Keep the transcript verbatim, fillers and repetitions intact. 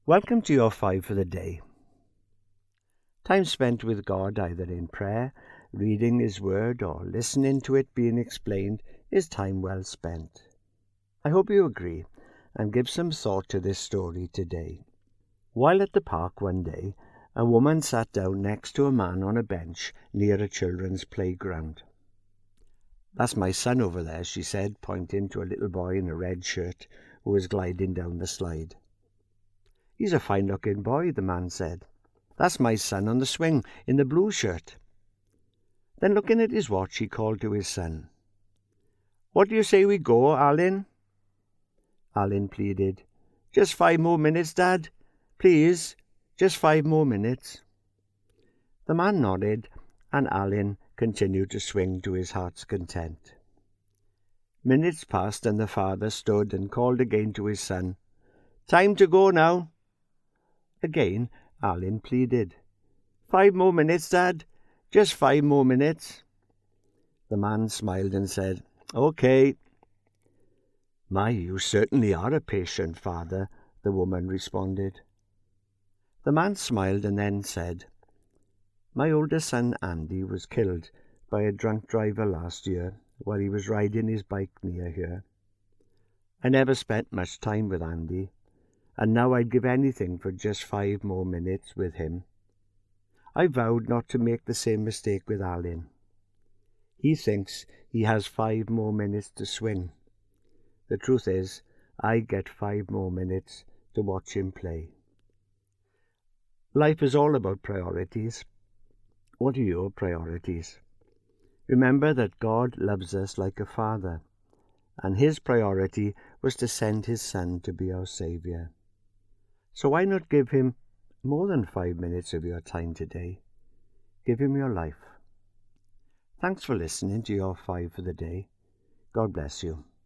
Welcome to your five for the day. Time spent with God, either in prayer, reading His Word, or listening to it being explained, is time well spent. I hope you agree and give some thought to this story today. While at the park one day, a woman sat down next to a man on a bench near a children's playground. "That's my son over there," she said, pointing to a little boy in a red shirt who was gliding down the slide. "He's a fine-looking boy," the man said. "That's my son on the swing in the blue shirt." Then, looking at his watch, he called to his son. "What do you say we go, Alan?" Alan pleaded. "Just five more minutes, Dad. Please, just five more minutes." The man nodded, and Alan continued to swing to his heart's content. Minutes passed, and the father stood and called again to his son. "Time to go now." Again, Alan pleaded. "Five more minutes, Dad. Just five more minutes." The man smiled and said, "Okay." "My, you certainly are a patient father," the woman responded. The man smiled and then said, "My older son Andy was killed by a drunk driver last year while he was riding his bike near here. I never spent much time with Andy, and now I'd give anything for just five more minutes with him. I vowed not to make the same mistake with Alan. He thinks he has five more minutes to swing. The truth is, I get five more minutes to watch him play." Life is all about priorities. What are your priorities? Remember that God loves us like a father, and His priority was to send His Son to be our Saviour. So why not give Him more than five minutes of your time today? Give Him your life. Thanks for listening to your five for the day. God bless you.